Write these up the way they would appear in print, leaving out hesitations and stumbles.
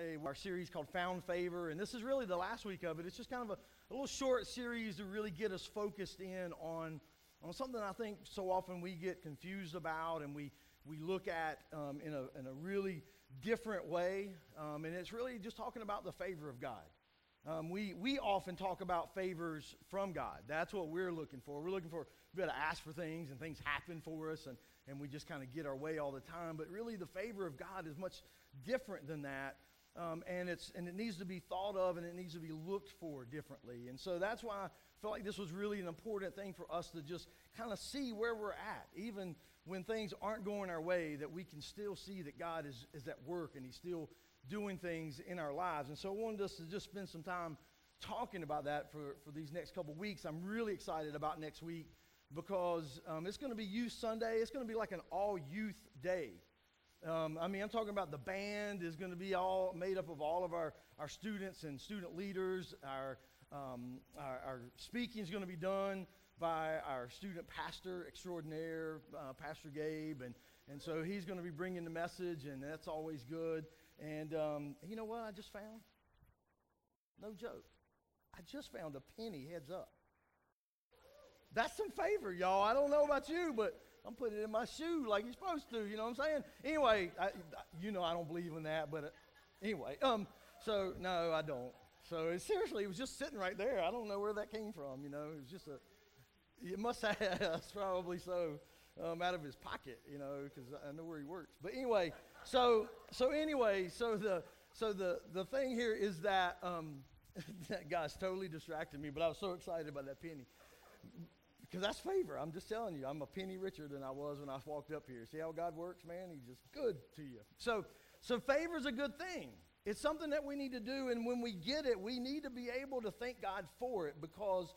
our series called Found Favor, and this is really the last week of it. It's just kind of a little short series to really get us focused in on something I think so often we get confused about, and we look at in a really different way, and it's really just talking about the favor of God. We often talk about favors from God. That's what we're looking for. We're looking for to be able to ask for things, and things happen for us, and we just kind of get our way all the time. But really, the favor of God is much different than that, and it needs to be thought of, and it needs to be looked for differently. And so that's why I felt like this was really an important thing for us to just kind of see where we're at, even when things aren't going our way, that we can still see that God is at work, and He's still doing things in our lives. And so I wanted us to just spend some time talking about that for these next couple weeks. I'm really excited about next week because it's going to be Youth Sunday. It's going to be like an all-youth day. I'm talking about the band is going to be all made up of all of our students and student leaders. Our speaking is going to be done by our student pastor extraordinaire, Pastor Gabe, and so he's going to be bringing the message, and that's always good. And you know what I just found? No joke. I just found a penny heads up. That's some favor, y'all. I don't know about you, but I'm putting it in my shoe like you're supposed to. You know what I'm saying? Anyway, I don't believe in that, but anyway. So, no, I don't. So, seriously, it was just sitting right there. I don't know where that came from, It was just it must have, probably so, out of his pocket, because I know where he works. But anyway, so the thing here is that that guy's totally distracted me, but I was so excited about that penny. Because that's favor. I'm just telling you, I'm a penny richer than I was when I walked up here. See how God works, man? He's just good to you. So favor is a good thing. It's something that we need to do, and when we get it, we need to be able to thank God for it, because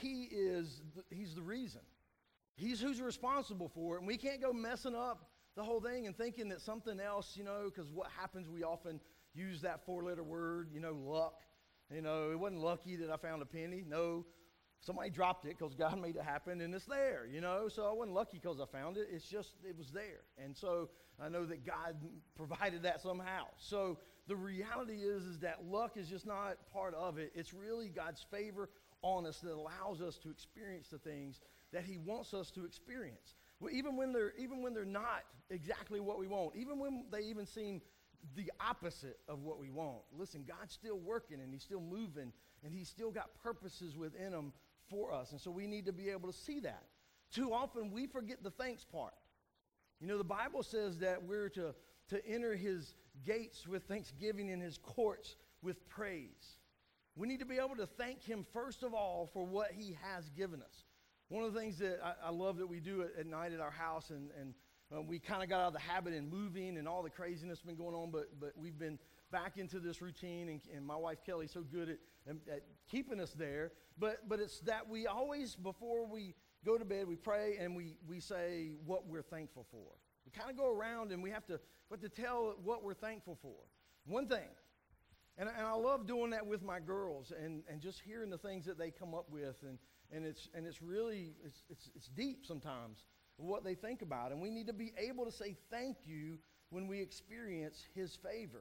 He's the reason. He's who's responsible for it, and we can't go messing up the whole thing and thinking that something else, because what happens, we often use that four-letter word, luck. It wasn't lucky that I found a penny. No, somebody dropped it because God made it happen, and it's there, So I wasn't lucky because I found it. It's just, it was there. And so I know that God provided that somehow. So the reality is that luck is just not part of it. It's really God's favor on us that allows us to experience the things that He wants us to experience. Well, even when they're not exactly what we want, even when they even seem the opposite of what we want. Listen, God's still working, and He's still moving, and He's still got purposes within Him for us. And so we need to be able to see that. Too often we forget the thanks part. The Bible says that we're to enter His gates with thanksgiving and His courts with praise. We need to be able to thank Him first of all for what He has given us. One of the things that I love that we do at night at our house, and we kind of got out of the habit in moving and all the craziness been going on, but we've been back into this routine, and my wife Kelly's so good at keeping us there. But it's that we always, before we go to bed, we pray and we say what we're thankful for. We kind of go around and we have to tell what we're thankful for. One thing, and I love doing that with my girls and just hearing the things that they come up with, and it's really it's deep sometimes what they think about, and we need to be able to say thank you when we experience His favor.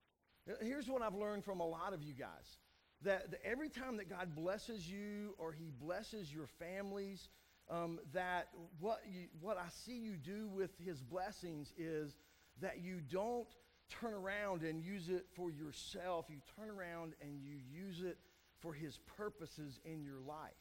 Here's what I've learned from a lot of you guys, that every time that God blesses you or He blesses your families, that what I see you do with His blessings is that you don't turn around and use it for yourself. You turn around and you use it for His purposes in your life,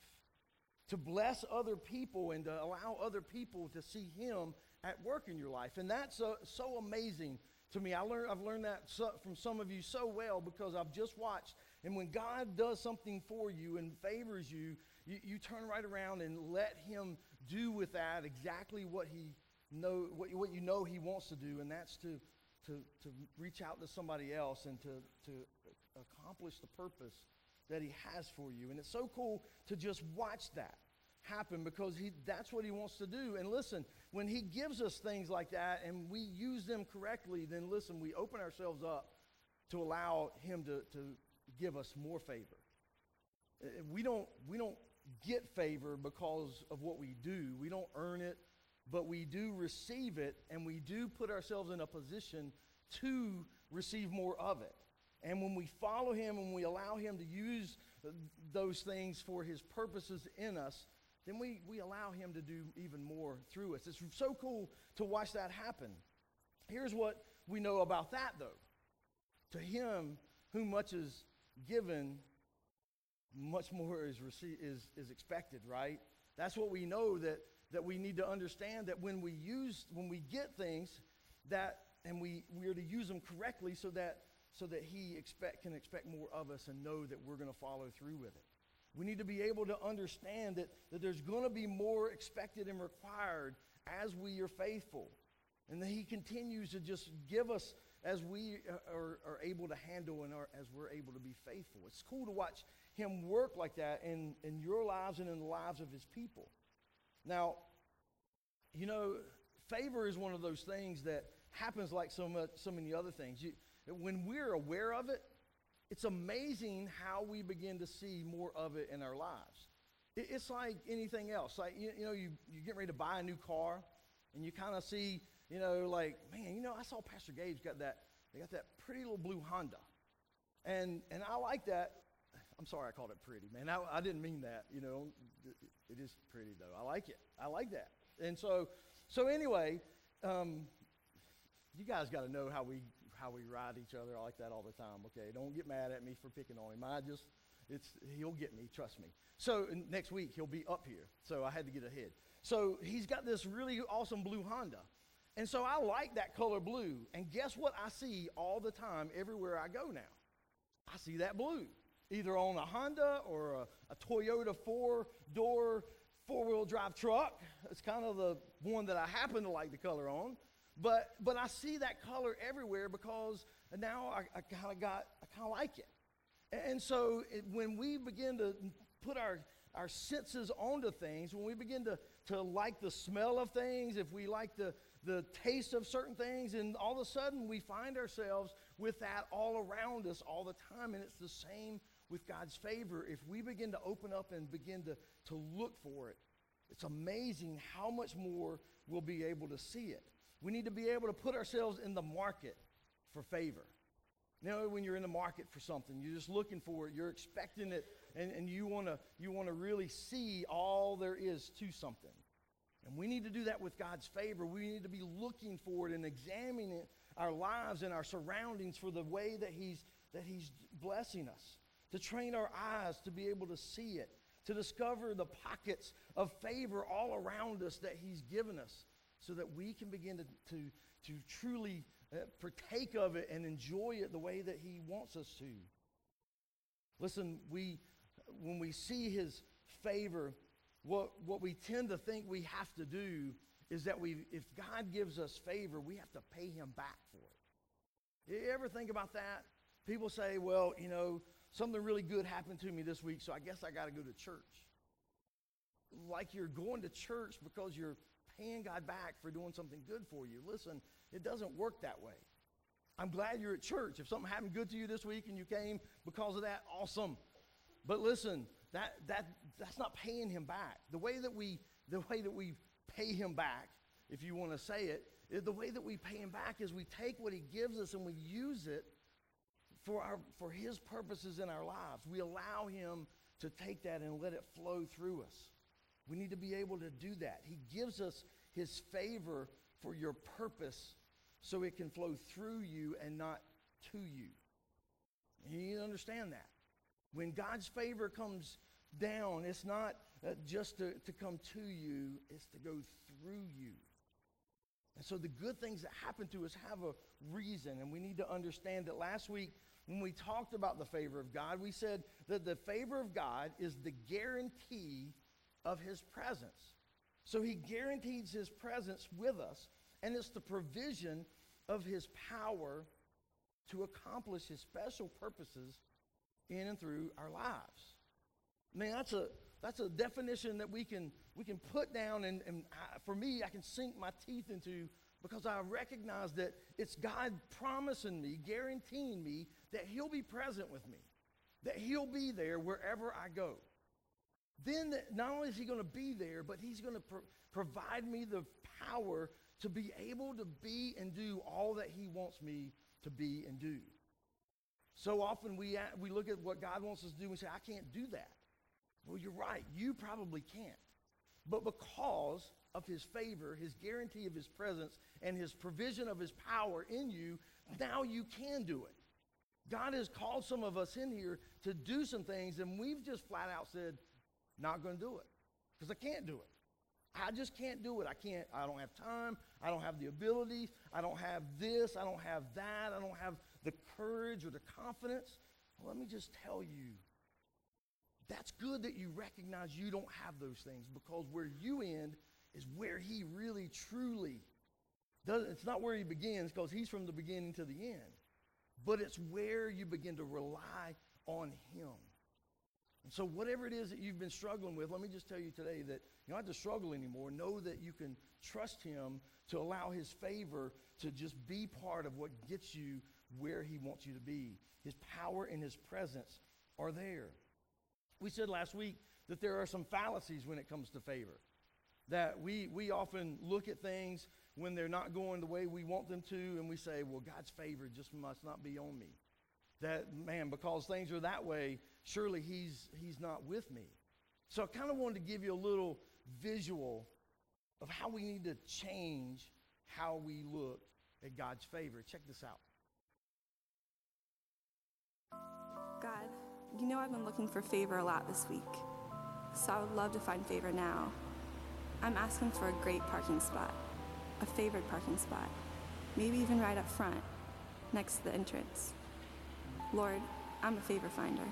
to bless other people and to allow other people to see Him at work in your life. And that's so amazing to me. I've learned that from some of you so well, because I've just watched. And when God does something for you and favors you, you turn right around and let Him do with that exactly what He He wants to do, and that's to reach out to somebody else and to accomplish the purpose that He has for you. And it's so cool to just watch that happen, because that's what He wants to do. And listen, when He gives us things like that and we use them correctly, then listen, we open ourselves up to allow Him to give us more favor. We don't get favor because of what we do. We don't earn it, but we do receive it, and we do put ourselves in a position to receive more of it. And when we follow him and we allow him to use those things for his purposes in us, then we allow him to do even more through us. It's so cool to watch that happen. Here's what we know about that, though. To him whom much is given, much more is expected, right? That's what we know, that we need to understand, that when we get things and we are to use them correctly so that he can expect more of us and know that we're going to follow through with it. We need to be able to understand that there's going to be more expected and required as we are faithful. And that he continues to just give us as we are able to handle and as we're able to be faithful. It's cool to watch him work like that in your lives and in the lives of his people. Now, favor is one of those things that happens like so many other things. When we're aware of it, it's amazing how we begin to see more of it in our lives. It's like anything else. Like, you get ready to buy a new car, and you kind of see, like, man, I saw Pastor Gabe's got that pretty little blue Honda. And I like that. I'm sorry I called it pretty, man. I didn't mean that, It is pretty, though. I like it. I like that. And so anyway, you guys got to know how we ride each other. I like that all the time, okay? Don't get mad at me for picking on him. He'll get me, trust me. So next week, he'll be up here. So I had to get ahead. So he's got this really awesome blue Honda. And so I like that color blue. And guess what I see all the time everywhere I go now? I see that blue, either on a Honda or a Toyota four-door, four-wheel drive truck. It's kind of the one that I happen to like the color on. But I see that color everywhere because now I kind of like it. And so when we begin to put our senses onto things, when we begin to like the smell of things, if we like the taste of certain things, and all of a sudden we find ourselves with that all around us all the time. And it's the same with God's favor. If we begin to open up and begin to look for it, it's amazing how much more we'll be able to see it. We need to be able to put ourselves in the market for favor. When you're in the market for something, you're just looking for it, you're expecting it, and you want to really see all there is to something. And we need to do that with God's favor. We need to be looking for it and examining our lives and our surroundings for the way that He's blessing us, to train our eyes to be able to see it, to discover the pockets of favor all around us that He's given us, so that we can begin to truly partake of it and enjoy it the way that He wants us to. Listen, when we see His favor, what we tend to think we have to do is that if God gives us favor, we have to pay Him back for it. You ever think about that? People say, well, something really good happened to me this week, so I guess I got to go to church. Like you're going to church because you're paying God back for doing something good for you. Listen, it doesn't work that way. I'm glad you're at church. If something happened good to you this week and you came because of that, awesome. But listen, that's not paying Him back. The way that we pay Him back, if you want to say it, the way that we pay Him back is we take what He gives us and we use it for His purposes in our lives. We allow Him to take that and let it flow through us. We need to be able to do that. He gives us His favor for your purpose so it can flow through you and not to you. And you need to understand that. When God's favor comes down, it's not just to come to you, it's to go through you. And so the good things that happen to us have a reason, and we need to understand that. Last week, when we talked about the favor of God, we said that the favor of God is the guarantee of His presence. So He guarantees His presence with us, and it's the provision of His power to accomplish His special purposes in and through our lives. I mean, that's a definition that we can put down, and for me, I can sink my teeth into, because I recognize that it's God promising me, guaranteeing me that He'll be present with me, that He'll be there wherever I go. Then not only is He going to be there, but He's going to provide me the power to be able to be and do all that He wants me to be and do. So often we look at what God wants us to do and we say, I can't do that. Well, you're right. You probably can't. But because of his favor, his guarantee of his presence, and his provision of his power in you, now you can do it. God has called some of us in here to do some things, and we've just flat out said, not going to do it because I can't do it. I just can't do it. I don't have time. I don't have the ability. I don't have this. I don't have that. I don't have the courage or the confidence. Well, let me just tell you, that's good that you recognize you don't have those things, because where you end is where he really, truly does. It's not where he begins, because he's from the beginning to the end. But it's where you begin to rely on him. And so whatever it is that you've been struggling with, let me just tell you today that you don't have to struggle anymore. Know that you can trust him to allow his favor to just be part of what gets you where he wants you to be. His power and his presence are there. We said last week that there are some fallacies when it comes to favor. That we often look at things when they're not going the way we want them to, and we say, well, God's favor just must not be on me. That, man, because things are that way, surely he's not with me. So I kind of wanted to give you a little visual of how we need to change how we look at God's favor. Check this out. God, you know I've been looking for favor a lot this week, so I would love to find favor now. I'm asking for a great parking spot, a favored parking spot, maybe even right up front, next to the entrance. Lord, I'm a favor finder.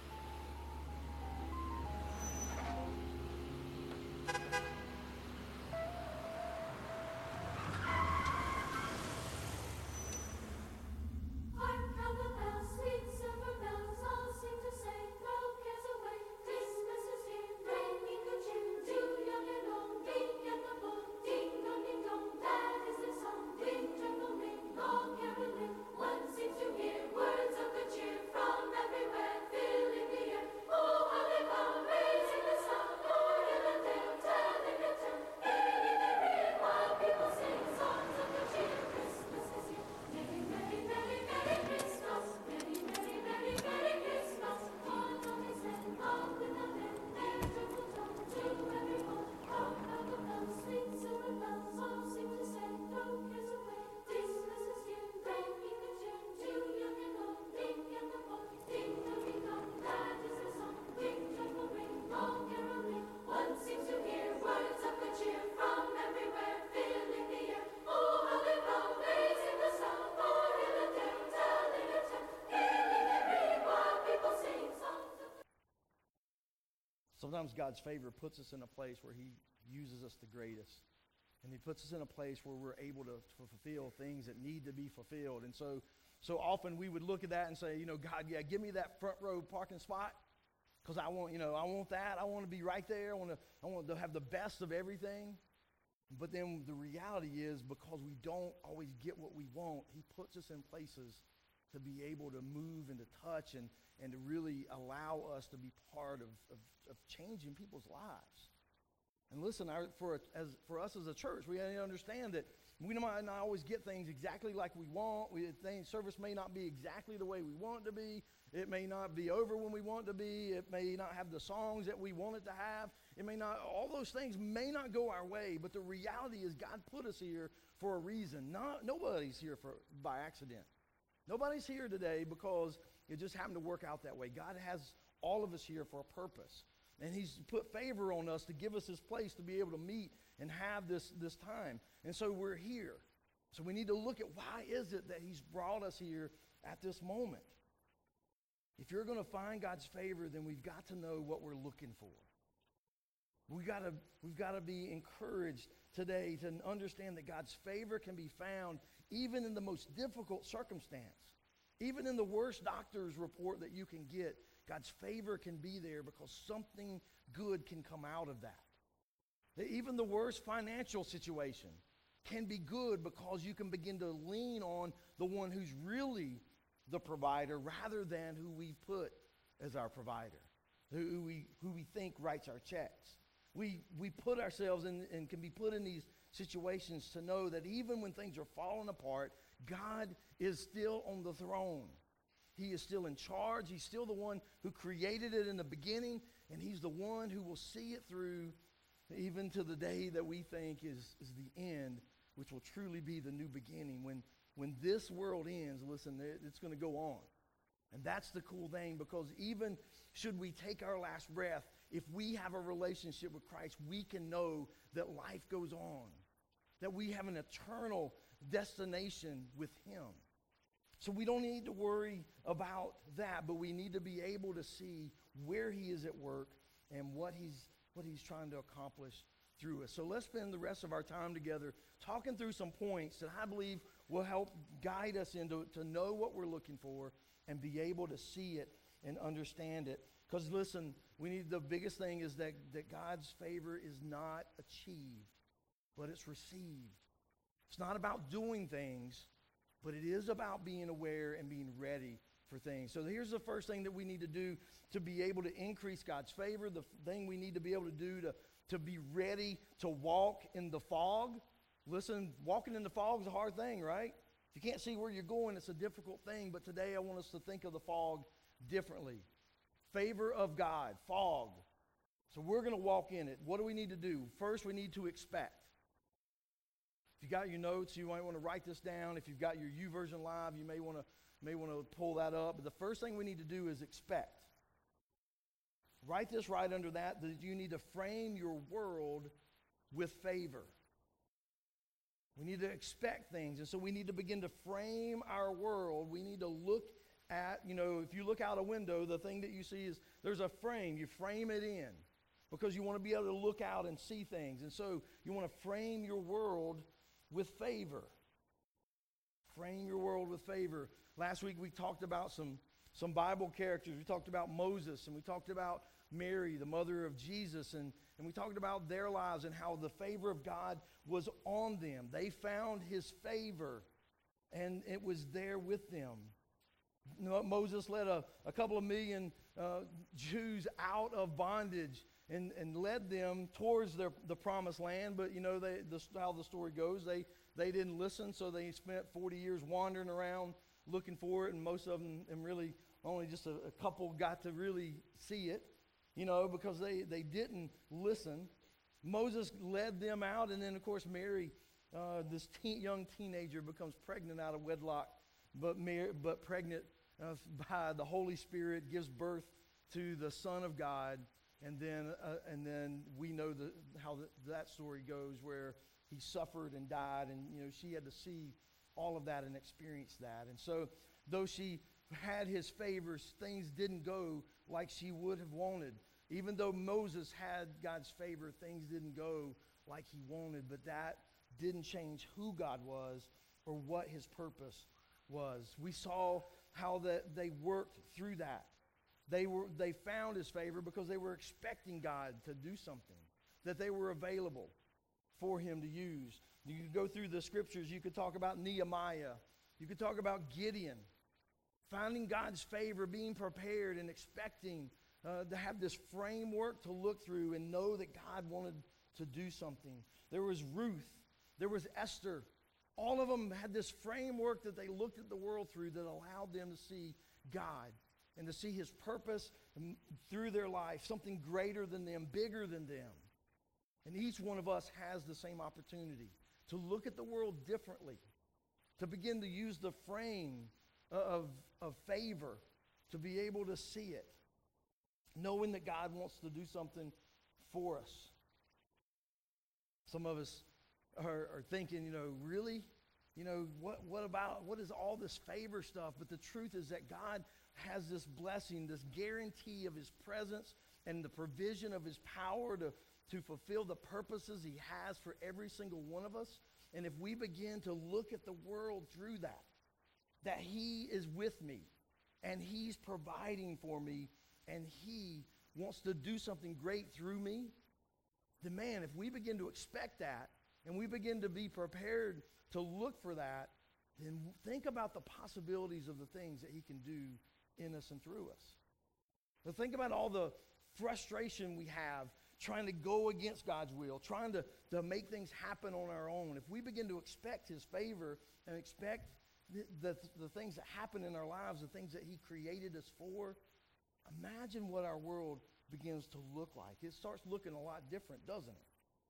Sometimes God's favor puts us in a place where he uses us the greatest. And he puts us in a place where we're able to fulfill things that need to be fulfilled. And so often we would look at that and say, God, yeah, give me that front row parking spot, because I want that. I want to be right there. I want to have the best of everything. But then the reality is, because we don't always get what we want, he puts us in places to be able to move and to touch and to really allow us to be part of changing people's lives. And listen, for us as a church, we need to understand that we might not always get things exactly like we want. Service may not be exactly the way we want it to be. It may not be over when we want it to be. It may not have the songs that we want it to have. All those things may not go our way, but the reality is God put us here for a reason. Nobody's here by accident. Nobody's here today because it just happened to work out that way. God has all of us here for a purpose. And he's put favor on us to give us this place to be able to meet and have this time. And so we're here. So we need to look at, why is it that he's brought us here at this moment? If you're going to find God's favor, then we've got to know what we're looking for. We've got to be encouraged today to understand that God's favor can be found even in the most difficult circumstance. Even in the worst doctor's report that you can get, God's favor can be there because something good can come out of that. Even the worst financial situation can be good because you can begin to lean on the one who's really the provider rather than who we put as our provider, who we think writes our checks. We put ourselves in and can be put in these situations to know that even when things are falling apart, God is still on the throne. He is still in charge. He's still the one who created it in the beginning, and he's the one who will see it through even to the day that we think is the end, which will truly be the new beginning. When this world ends, listen, it's going to go on. And that's the cool thing, because even should we take our last breath, if we have a relationship with Christ, we can know that life goes on, that we have an eternal destination with him. So we don't need to worry about that, but we need to be able to see where he is at work and what he's trying to accomplish through us. So let's spend the rest of our time together talking through some points that I believe will help guide us into to know what we're looking for and be able to see it and understand it. Because listen, the biggest thing is that God's favor is not achieved, but it's received. It's not about doing things, but it is about being aware and being ready for things. So here's the first thing that we need to do to be able to increase God's favor. The thing we need to be able to do to be ready to walk in the fog. Listen, walking in the fog is a hard thing, right? If you can't see where you're going, it's a difficult thing. But today I want us to think of the fog differently. Favor of God, fog. So we're going to walk in it. What do we need to do? First, we need to expect. If you got your notes, you might want to write this down. If you've got your YouVersion Live, you may want to pull that up. But the first thing we need to do is expect. Write this right under that you need to frame your world with favor. We need to expect things. And so we need to begin to frame our world. We need to look at, if you look out a window, the thing that you see is there's a frame. You frame it in because you want to be able to look out and see things. And so you want to frame your world with favor. Frame your world with favor. Last week we talked about some Bible characters. We talked about Moses, and we talked about Mary, the mother of Jesus, and we talked about their lives and how the favor of God was on them. They found his favor, and it was there with them. Moses led a couple of million Jews out of bondage and led them towards the promised land. But how the story goes, they didn't listen, so they spent 40 years wandering around looking for it, and most of them, and really only just a couple got to really see it, because they didn't listen. Moses led them out, and then of course Mary, this young teenager, becomes pregnant out of wedlock, but pregnant by the Holy Spirit, gives birth to the Son of God, and then we know how that story goes, where he suffered and died, and she had to see all of that and experience that. And so though she had his favors, things didn't go like she would have wanted. Even though Moses had God's favor, things didn't go like he wanted, but that didn't change who God was or what his purpose was. We saw how that they worked through that. They found his favor because they were expecting God to do something, that they were available for him to use. You could go through the scriptures. You could talk about Nehemiah. You could talk about Gideon. Finding God's favor, being prepared and expecting to have this framework to look through and know that God wanted to do something. There was Ruth. There was Esther. All of them had this framework that they looked at the world through that allowed them to see God and to see his purpose through their life, something greater than them, bigger than them. And each one of us has the same opportunity to look at the world differently, to begin to use the frame of favor, to be able to see it, knowing that God wants to do something for us. Some of us are thinking, really? What is all this favor stuff? But the truth is that God has this blessing, this guarantee of his presence and the provision of his power to fulfill the purposes he has for every single one of us. And if we begin to look at the world through that he is with me and he's providing for me and he wants to do something great through me, then man, if we begin to expect that and we begin to be prepared to look for that, then think about the possibilities of the things that he can do in us and through us. Now think about all the frustration we have trying to go against God's will, trying to make things happen on our own. If we begin to expect his favor and expect the things that happen in our lives, the things that he created us for, imagine what our world begins to look like. It starts looking a lot different, doesn't it?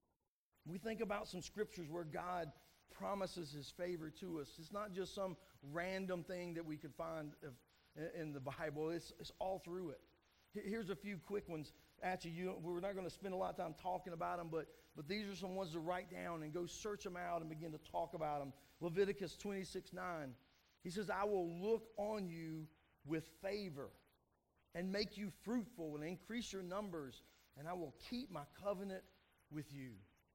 We think about some scriptures where God promises his favor to us. It's not just some random thing that we could find in the Bible. It's all through it. Here's a few quick ones at you. We're not going to spend a lot of time talking about them, but these are some ones to write down and go search them out and begin to talk about them. Leviticus 26:9. He says, I will look on you with favor and make you fruitful and increase your numbers, and I will keep my covenant with you.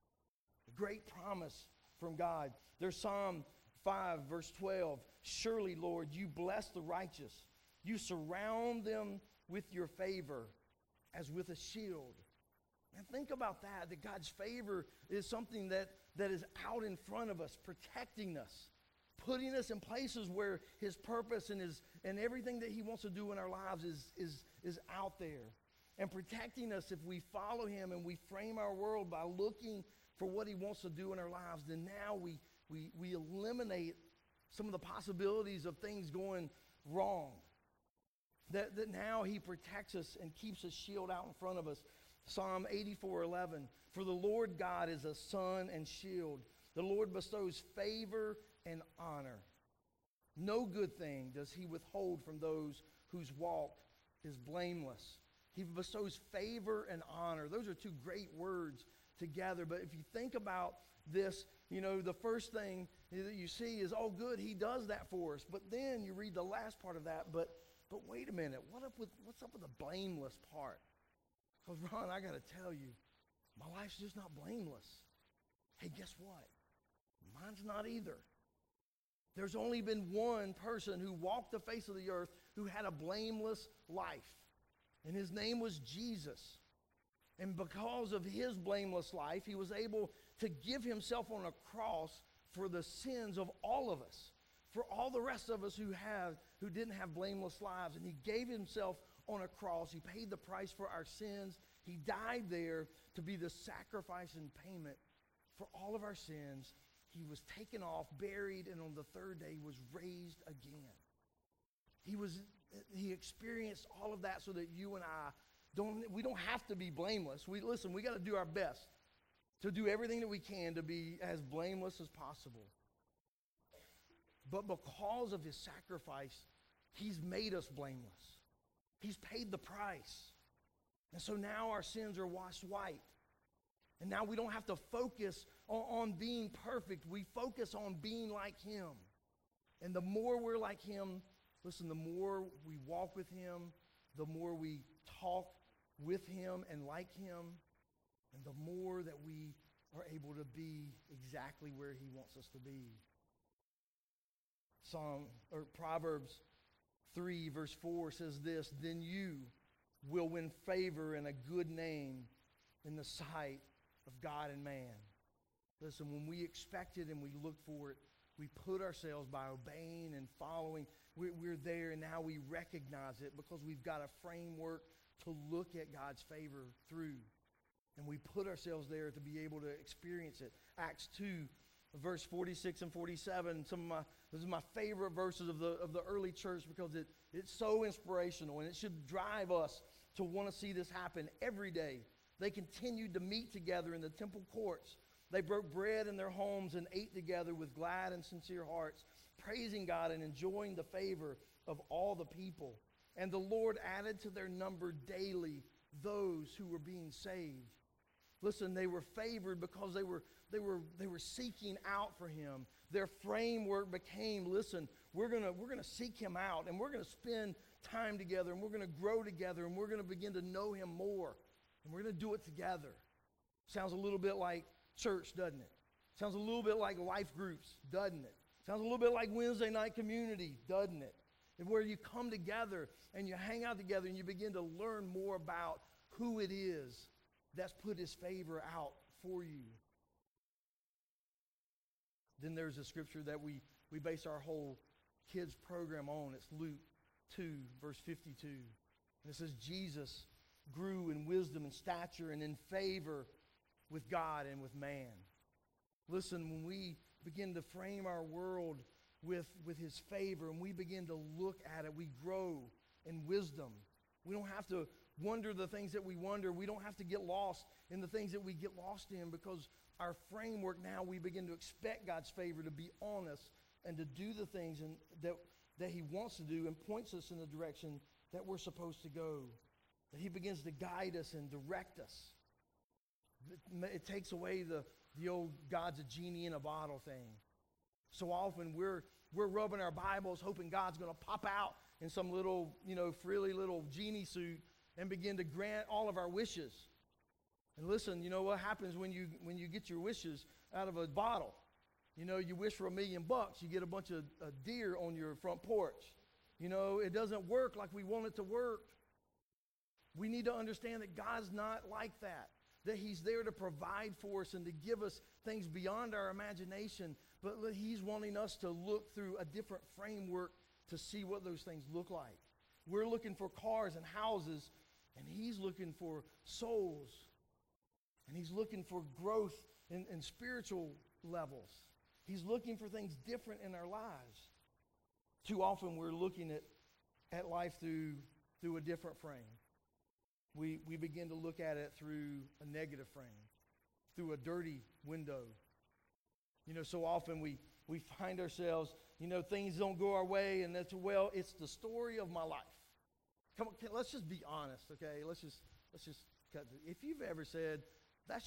A great promise from God. There's Psalm 5, verse 12. Surely, Lord, you bless the righteous. You surround them with your favor as with a shield. And think about that God's favor is something that is out in front of us, protecting us, putting us in places where his purpose and everything that he wants to do in our lives is out there. And protecting us if we follow him and we frame our world by looking for what he wants to do in our lives, then now we eliminate some of the possibilities of things going wrong. That now he protects us and keeps a shield out in front of us. Psalm 84:11. For the Lord God is a sun and shield. The Lord bestows favor and honor. No good thing does he withhold from those whose walk is blameless. He bestows favor and honor. Those are two great words together. But if you think about this, the first thing that you see is, oh, good, he does that for us. But then you read the last part of that, but wait a minute, what's up with the blameless part? Because, Ron, I got to tell you, my life's just not blameless. Hey, guess what? Mine's not either. There's only been one person who walked the face of the earth who had a blameless life, and his name was Jesus. And because of his blameless life, he was able to give himself on a cross for the sins of all of us, for all the rest of us who didn't have blameless lives. And he gave himself on a cross. He paid the price for our sins. He died there to be the sacrifice and payment for all of our sins. He was taken off, buried, and on the third day was raised again. He experienced all of that so that you and I we don't have to be blameless. We got to do our best to do everything that we can to be as blameless as possible. But because of his sacrifice, he's made us blameless. He's paid the price. And so now our sins are washed white. And now we don't have to focus on being perfect. We focus on being like him. And the more we're like him, listen, the more we walk with him, the more we talk with him and like him, and the more that we are able to be exactly where he wants us to be. Proverbs 3 verse 4 says this, then you will win favor and a good name in the sight of God and man. Listen, when we expect it and we look for it, we put ourselves by obeying and following. We're there, and now we recognize it because we've got a framework to look at God's favor through. And we put ourselves there to be able to experience it. Acts 2, verse 46 and 47. This is my favorite verses of the early church because it's so inspirational, and it should drive us to want to see this happen every day. They continued to meet together in the temple courts. They broke bread in their homes and ate together with glad and sincere hearts, praising God and enjoying the favor of all the people. And the Lord added to their number daily those who were being saved. Listen, they were favored because they were seeking out for him. Their framework became, listen, we're gonna seek him out, and we're gonna spend time together, and we're gonna grow together, and we're gonna begin to know him more, and we're gonna do it together. Sounds a little bit like church, doesn't it? Sounds a little bit like life groups, doesn't it? Sounds a little bit like Wednesday night community, doesn't it? And where you come together and you hang out together and you begin to learn more about who it is that's put his favor out for you. Then there's a scripture that we base our whole kids program on. It's Luke 2, verse 52. And it says, Jesus grew in wisdom and stature and in favor with God and with man. Listen, when we begin to frame our world with his favor, and we begin to look at it. We grow in wisdom. We don't have to wonder the things that we wonder. We don't have to get lost in the things that we get lost in, because our framework now, we begin to expect God's favor to be on us and to do the things that he wants to do, and points us in the direction that we're supposed to go. That he begins to guide us and direct us. It takes away the old God's a genie in a bottle thing. So often we're rubbing our Bibles hoping God's going to pop out in some little, frilly little genie suit and begin to grant all of our wishes. And listen, you know what happens when you get your wishes out of a bottle? You wish for $1 million, you get a bunch of deer on your front porch. It doesn't work like we want it to work. We need to understand that God's not like that. That he's there to provide for us and to give us things beyond our imagination. But he's wanting us to look through a different framework to see what those things look like. We're looking for cars and houses, and he's looking for souls. And he's looking for growth in spiritual levels. He's looking for things different in our lives. Too often we're looking at life through a different frame. We begin to look at it through a negative frame, through a dirty window. So often we find ourselves, things don't go our way, and it's the story of my life. Come on, let's just be honest, okay? Let's just cut it. If you've ever said, that's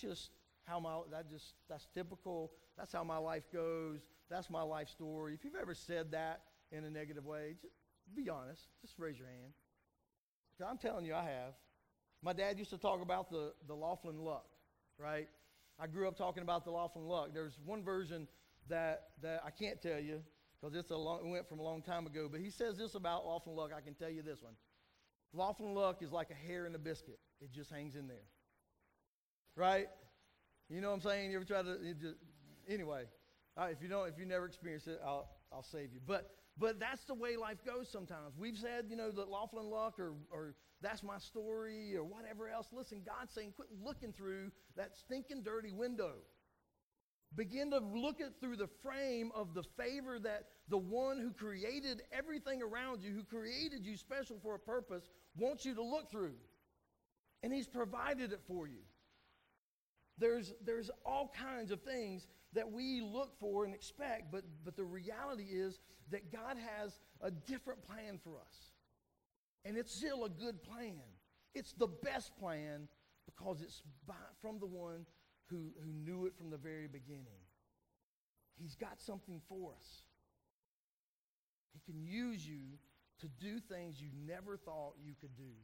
typical, that's how my life goes, that's my life story. If you've ever said that in a negative way, just be honest. Just raise your hand. Because I'm telling you, I have. My dad used to talk about the Laughlin Luck, right? I grew up talking about the Laughlin Luck. There's one version that I can't tell you because it went from a long time ago, but he says this about Laughlin Luck. I can tell you this one. Laughlin Luck is like a hair in a biscuit. It just hangs in there, right? You know what I'm saying? You ever try to, anyway, if you never experienced it, I'll save you. But that's the way life goes sometimes. We've said, that Laughlin Luck or that's my story or whatever else. Listen, God's saying quit looking through that stinking dirty window. Begin to look at through the frame of the favor that the one who created everything around you, who created you special for a purpose, wants you to look through. And he's provided it for you. There's all kinds of things that we look for and expect, but the reality is that God has a different plan for us. And it's still a good plan. It's the best plan because it's from the one who knew it from the very beginning. He's got something for us. He can use you to do things you never thought you could do.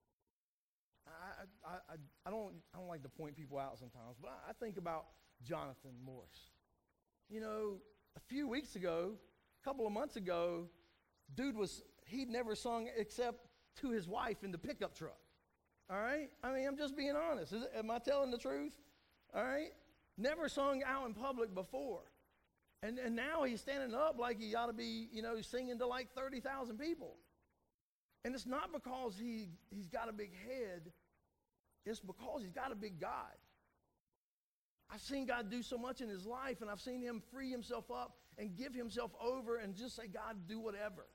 I don't like to point people out sometimes, but I think about Jonathan Morris. A few weeks ago, a couple of months ago, he'd never sung except to his wife in the pickup truck. All right? I'm just being honest. Am I telling the truth? All right? Never sung out in public before. And now he's standing up like he ought to be, singing to like 30,000 people. And it's not because he's got a big head. It's because he's got a big God. I've seen God do so much in his life, and I've seen him free himself up and give himself over and just say, God, do whatever.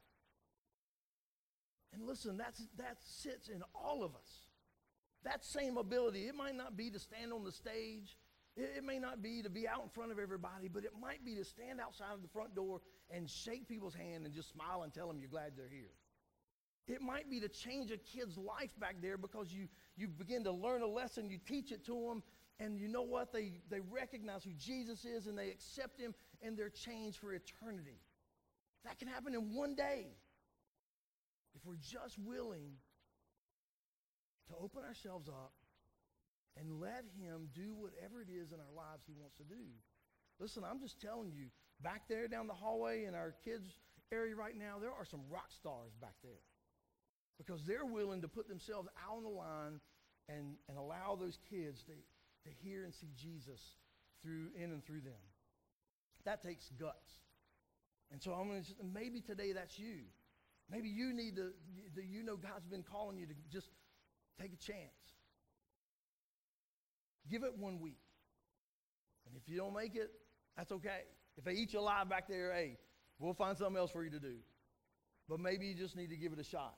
And listen, that sits in all of us. That same ability. It might not be to stand on the stage. It may not be to be out in front of everybody, but it might be to stand outside of the front door and shake people's hand and just smile and tell them you're glad they're here. It might be to change a kid's life back there because you begin to learn a lesson, you teach it to them, and you know what? They recognize who Jesus is and they accept him and they're changed for eternity. That can happen in one day if we're just willing to open ourselves up and let him do whatever it is in our lives he wants to do. Listen, I'm just telling you, back there down the hallway in our kids' area right now, there are some rock stars back there because they're willing to put themselves out on the line and allow those kids to hear and see Jesus in and through them. That takes guts. And so maybe today that's you. Maybe you need to, God's been calling you to just take a chance. Give it 1 week. And if you don't make it, that's okay. If they eat you alive back there, hey, We'll find something else for you to do. But maybe you just need to give it a shot.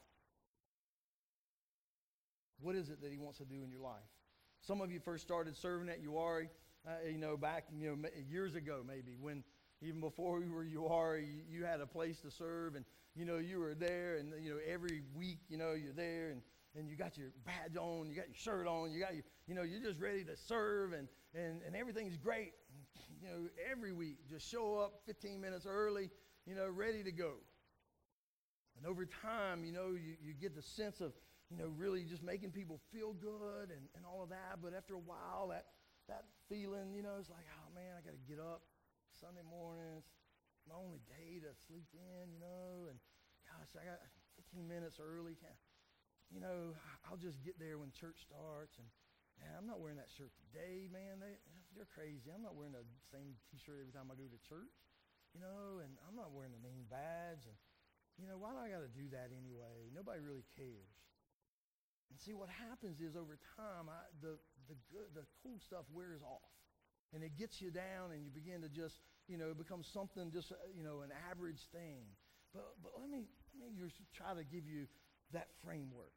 What is it that he wants to do in your life? Some of you first started serving at URI, back, years ago maybe, when even before we were URI, you had a place to serve, and, you were there, and, every week, you're there, and you got your badge on, you got your shirt on, you got your, you're just ready to serve, and everything's great. Every week, just show up 15 minutes early, ready to go. And over time, you get the sense of, really just making people feel good and all of that. But after a while, that feeling, it's like, oh, man, I got to get up Sunday morning. It's my only day to sleep in, and gosh, I got 15 minutes early. I'll just get there when church starts. And man, I'm not wearing that shirt today, man. They're crazy. I'm not wearing the same T-shirt every time I go to church, and I'm not wearing the name badge. And, why do I got to do that anyway? Nobody really cares. And see, what happens is over time, the cool stuff wears off. And it gets you down, and you begin to just, become something just, an average thing. But let me just try to give you that framework.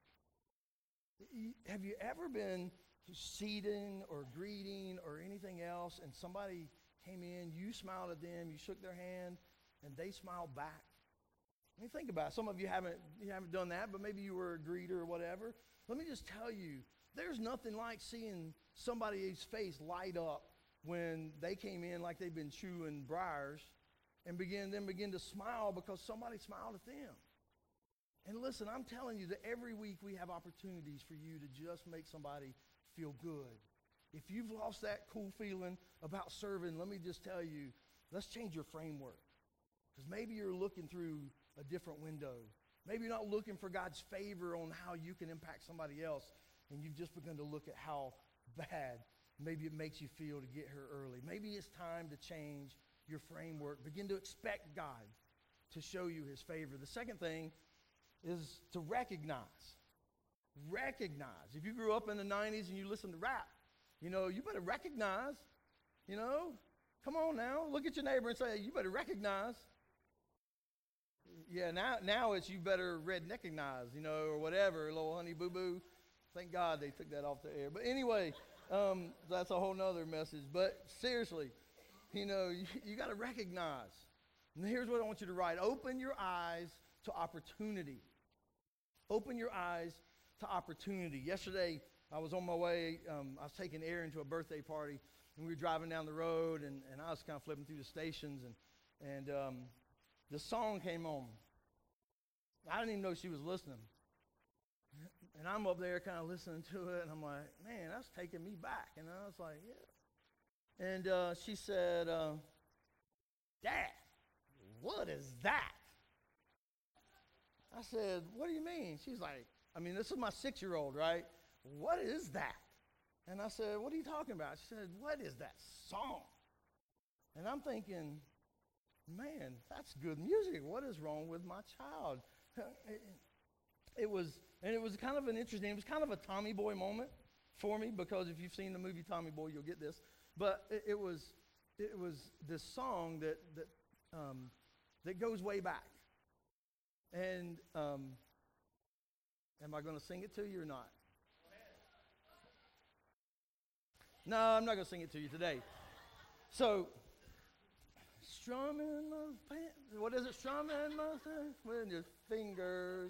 Have you ever been seating or greeting or anything else, and somebody came in, you smiled at them, you shook their hand, and they smiled back? I mean, think about it. Some of you haven't done that, but maybe you were a greeter or whatever. Let me just tell you, there's nothing like seeing somebody's face light up when they came in like they've been chewing briars and begin to smile because somebody smiled at them. And listen, I'm telling you that every week we have opportunities for you to just make somebody feel good. If you've lost that cool feeling about serving, let me just tell you, let's change your framework. Because maybe you're looking through a different window. Maybe you're not looking for God's favor on how you can impact somebody else, and you've just begun to look at how bad maybe it makes you feel to get here early. Maybe it's time to change your framework. Begin to expect God to show you his favor. The second thing is to recognize. Recognize. If you grew up in the 90s and you listened to rap, you better recognize. Come on now. Look at your neighbor and say, you better recognize. Yeah, now it's you better redneckinize, or whatever, little honey boo-boo. Thank God they took that off the air. But anyway, that's a whole nother message. But seriously, you got to recognize. And here's what I want you to write. Open your eyes to opportunity. Open your eyes to opportunity. Yesterday, I was on my way. I was taking Erin to a birthday party, and we were driving down the road, and I was kind of flipping through the stations, and the song came on. I didn't even know she was listening. And I'm up there kind of listening to it, and I'm like, man, that's taking me back. And I was like, yeah. And she said, Dad, what is that? I said, what do you mean? She's like, this is my 6-year-old, right? What is that? And I said, what are you talking about? She said, what is that song? And I'm thinking, man, that's good music. What is wrong with my child? It was kind of it was kind of a Tommy Boy moment for me, because if you've seen the movie Tommy Boy, you'll get this. But it was this song that goes way back. And am I going to sing it to you or not? No, I'm not going to sing it to you today. So, strumming my pants. What is it? Strumming my pants with your fingers.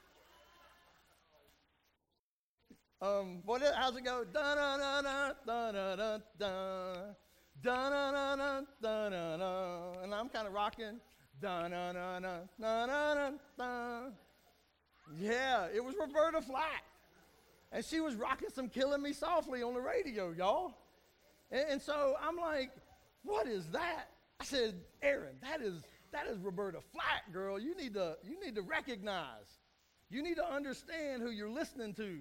How's it go? Da da da da da da da da da da da da da da. And I'm kind of rocking. Da da da da da da da. Yeah, it was Roberta Flack, and she was rocking some "Killing Me Softly" on the radio, y'all. And so I'm like, "What is that?" I said, "Erin, that is Roberta Flack, girl. You need to recognize. You need to understand who you're listening to.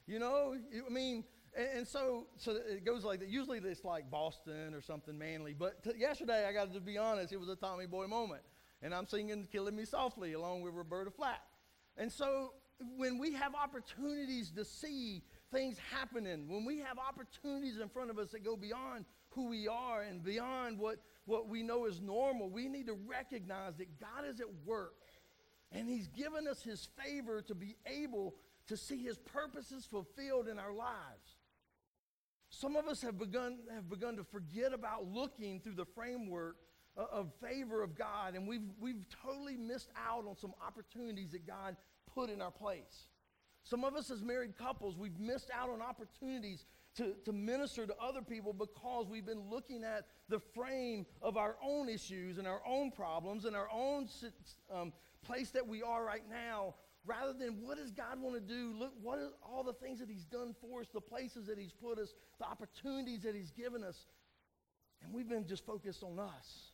And so it goes like that. Usually it's like Boston or something manly. But yesterday, I got to be honest, it was a Tommy Boy moment. And I'm singing "Killing Me Softly" along with Roberta Flack. And so when we have opportunities to see things happening, when we have opportunities in front of us that go beyond who we are and beyond what we know is normal, we need to recognize that God is at work. And he's given us his favor to be able to see his purposes fulfilled in our lives. Some of us have begun to forget about looking through the framework of favor of God, and we've totally missed out on some opportunities that God put in our place. Some of us as married couples, we've missed out on opportunities to minister to other people because we've been looking at the frame of our own issues and our own problems and our own place that we are right now, rather than what does God want to do? Look, what are all the things that he's done for us, the places that he's put us, the opportunities that he's given us. And we've been just focused on us.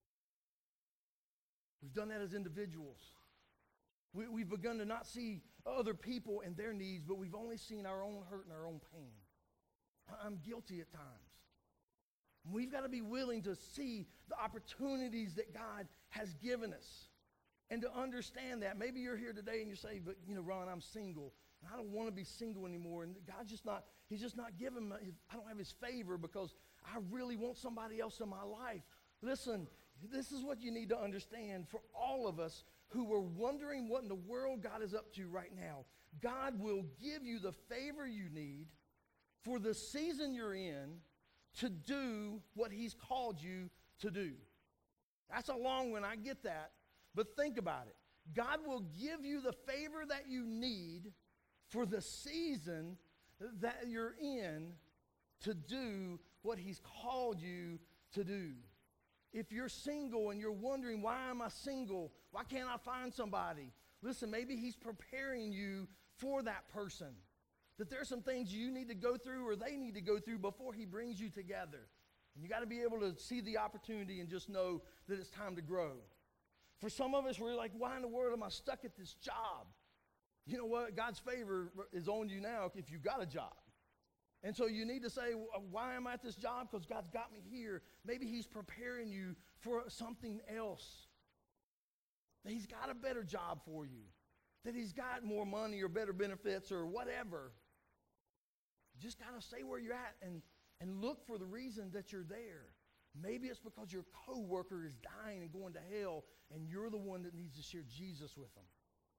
We've done that as individuals. We've begun to not see other people and their needs, but we've only seen our own hurt and our own pain. I'm guilty at times. We've got to be willing to see the opportunities that God has given us and to understand that. Maybe you're here today and you say, but Ron, I'm single. And I don't want to be single anymore. And God's just not, he's just not giving me, I don't have his favor because I really want somebody else in my life. Listen, this is what you need to understand for all of us who are wondering what in the world God is up to right now. God will give you the favor you need for the season you're in to do what he's called you to do. That's a long one, I get that. But think about it. God will give you the favor that you need for the season that you're in to do what he's called you to do. If you're single and you're wondering, why am I single? Why can't I find somebody? Listen, maybe he's preparing you for that person. That there's some things you need to go through or they need to go through before he brings you together. And you got to be able to see the opportunity and just know that it's time to grow. For some of us, we're like, why in the world am I stuck at this job? You know what? God's favor is on you now if you've got a job. And so you need to say, why am I at this job? Because God's got me here. Maybe he's preparing you for something else. That he's got a better job for you. That he's got more money or better benefits or whatever. You just got to stay where you're at and look for the reason that you're there. Maybe it's because your coworker is dying and going to hell and you're the one that needs to share Jesus with them.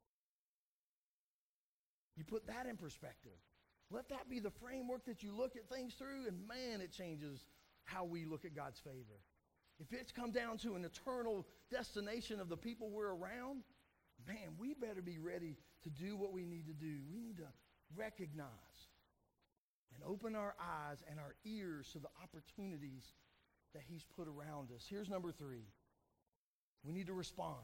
You put that in perspective. Let that be the framework that you look at things through, and man, it changes how we look at God's favor. If it's come down to an eternal destination of the people we're around, man, we better be ready to do what we need to do. We need to recognize and open our eyes and our ears to the opportunities that he's put around us. Here's number 3. We need to respond.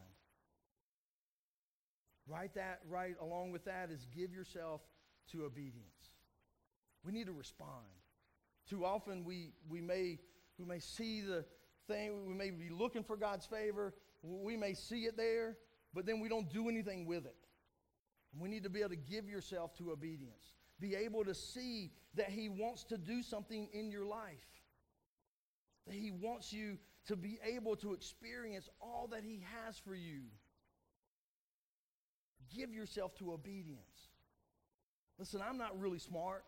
Right along with that is give yourself to obedience. We need to respond. Too often we may see the thing, we may be looking for God's favor, we may see it there, but then we don't do anything with it. We need to be able to give yourself to obedience. Be able to see that he wants to do something in your life. That he wants you to be able to experience all that he has for you. Give yourself to obedience. Listen, I'm not really smart.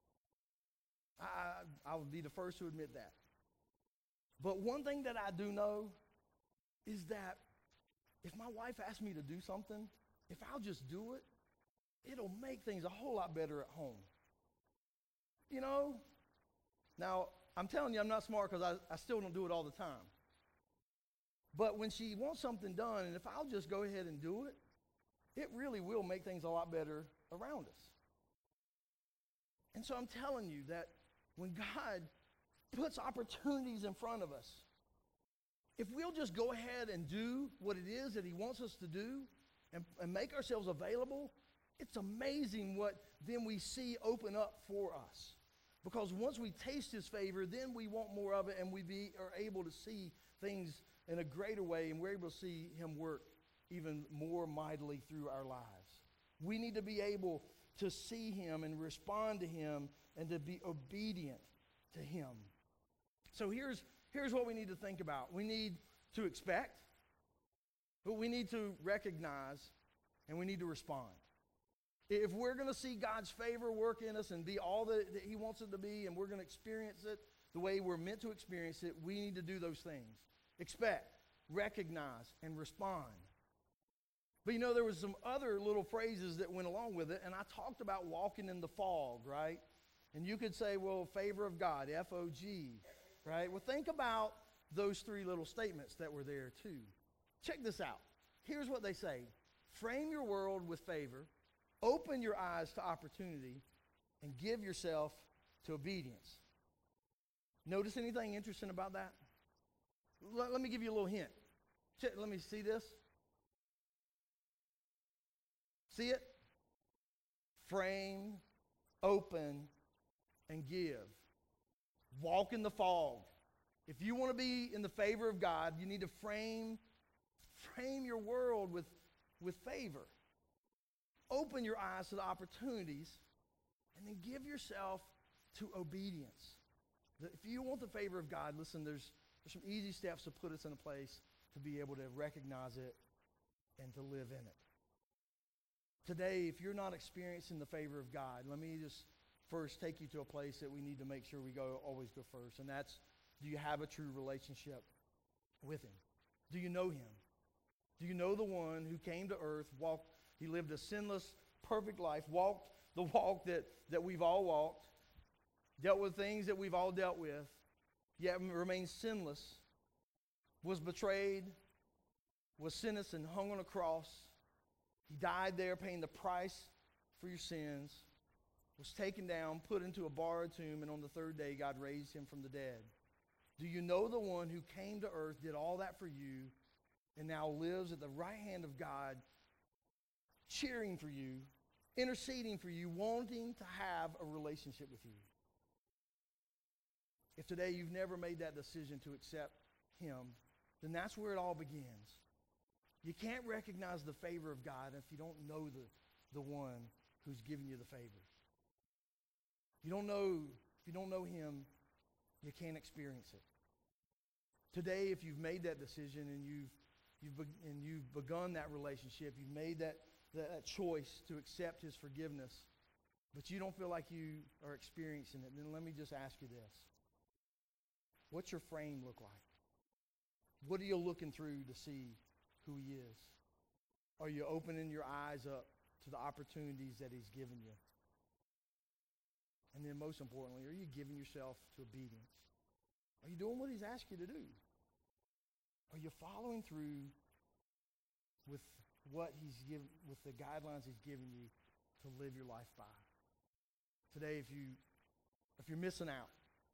I would be the first to admit that. But one thing that I do know is that if my wife asks me to do something, if I'll just do it, it'll make things a whole lot better at home. You know? Now, I'm telling you I'm not smart because I still don't do it all the time. But when she wants something done, and if I'll just go ahead and do it, it really will make things a lot better around us. And so I'm telling you that when God puts opportunities in front of us, if we'll just go ahead and do what it is that he wants us to do and make ourselves available, it's amazing what then we see open up for us. Because once we taste his favor, then we want more of it, and we are able to see things in a greater way, and we're able to see him work even more mightily through our lives. We need to be able to see him and respond to him and to be obedient to him. So here's what we need to think about. We need to expect, but we need to recognize, and we need to respond. If we're going to see God's favor work in us and be all that he wants it to be, and we're going to experience it the way we're meant to experience it, we need to do those things. Expect, recognize, and respond. But you know, there was some other little phrases that went along with it, and I talked about walking in the fog, right? And you could say, well, favor of God, F-O-G, right? Well, think about those three little statements that were there too. Check this out. Here's what they say. Frame your world with favor, open your eyes to opportunity, and give yourself to obedience. Notice anything interesting about that? Let me give you a little hint. Let me see this. See it? Frame, open, and give. Walk in the fog. If you want to be in the favor of God, you need to frame your world with favor. Open your eyes to the opportunities, and then give yourself to obedience. If you want the favor of God, listen, there's some easy steps to put us in a place to be able to recognize it and to live in it. Today, if you're not experiencing the favor of God, let me just first take you to a place that we need to make sure we always go first, and that's, do you have a true relationship with him? Do you know him? Do you know the one who came to earth, he lived a sinless, perfect life, walked the walk that we've all walked, dealt with things that we've all dealt with, yet remained sinless, was betrayed, was sentenced and hung on a cross. He died there paying the price for your sins, was taken down, put into a borrowed tomb, and on the third day God raised him from the dead. Do you know the one who came to earth, did all that for you, and now lives at the right hand of God, cheering for you, interceding for you, wanting to have a relationship with you? If today you've never made that decision to accept him, then that's where it all begins. You can't recognize the favor of God if you don't know the one who's giving you the favor. If you don't know him, you can't experience it. Today, if you've made that decision and you've begun that relationship, you've made that choice to accept his forgiveness, but you don't feel like you are experiencing it, then let me just ask you this. What's your frame look like? What are you looking through to see who he is? Are you opening your eyes up to the opportunities that he's given you? And then most importantly, are you giving yourself to obedience? Are you doing what he's asked you to do? Are you following through with what he's given, with the guidelines he's given you to live your life by? Today, if you're missing out,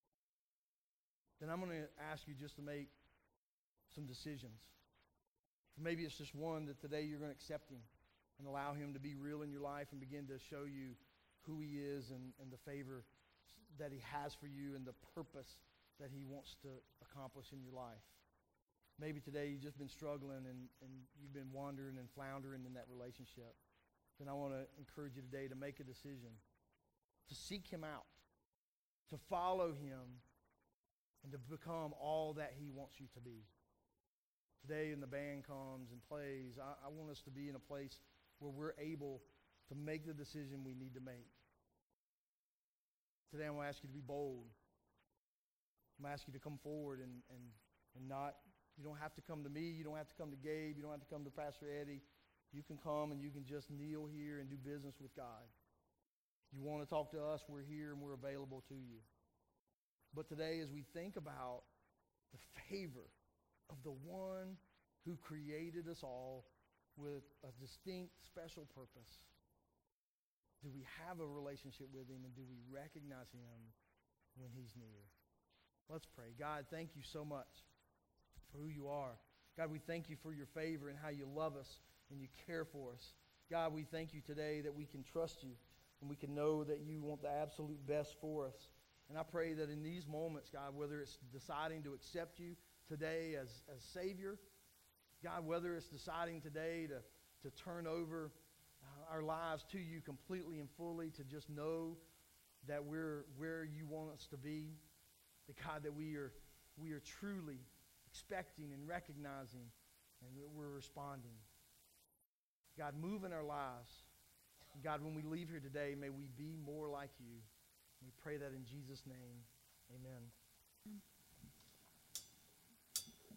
then I'm going to ask you just to make some decisions. Maybe it's just one that today you're going to accept him and allow him to be real in your life and begin to show you who he is and the favor that he has for you and the purpose that he wants to accomplish in your life. Maybe today you've just been struggling and you've been wandering and floundering in that relationship. Then I want to encourage you today to make a decision, to seek him out, to follow him, and to become all that he wants you to be. Today, when the band comes and plays, I want us to be in a place where we're able to make the decision we need to make. Today, I'm going to ask you to be bold. I'm going to ask you to come forward and not, you don't have to come to me, you don't have to come to Gabe, you don't have to come to Pastor Eddie. You can come and you can just kneel here and do business with God. You want to talk to us, we're here and we're available to you. But today, as we think about the favor of the one who created us all with a distinct, special purpose, do we have a relationship with him, and do we recognize him when he's near? Let's pray. God, thank you so much for who you are. God, we thank you for your favor and how you love us and you care for us. God, we thank you today that we can trust you and we can know that you want the absolute best for us. And I pray that in these moments, God, whether it's deciding to accept you today as Savior, God, whether it's deciding today to turn over our lives to you completely and fully, to just know that we're where you want us to be, that God, that we are truly expecting and recognizing and that we're responding. God, move in our lives. God, when we leave here today, may we be more like you. We pray that in Jesus' name. Amen.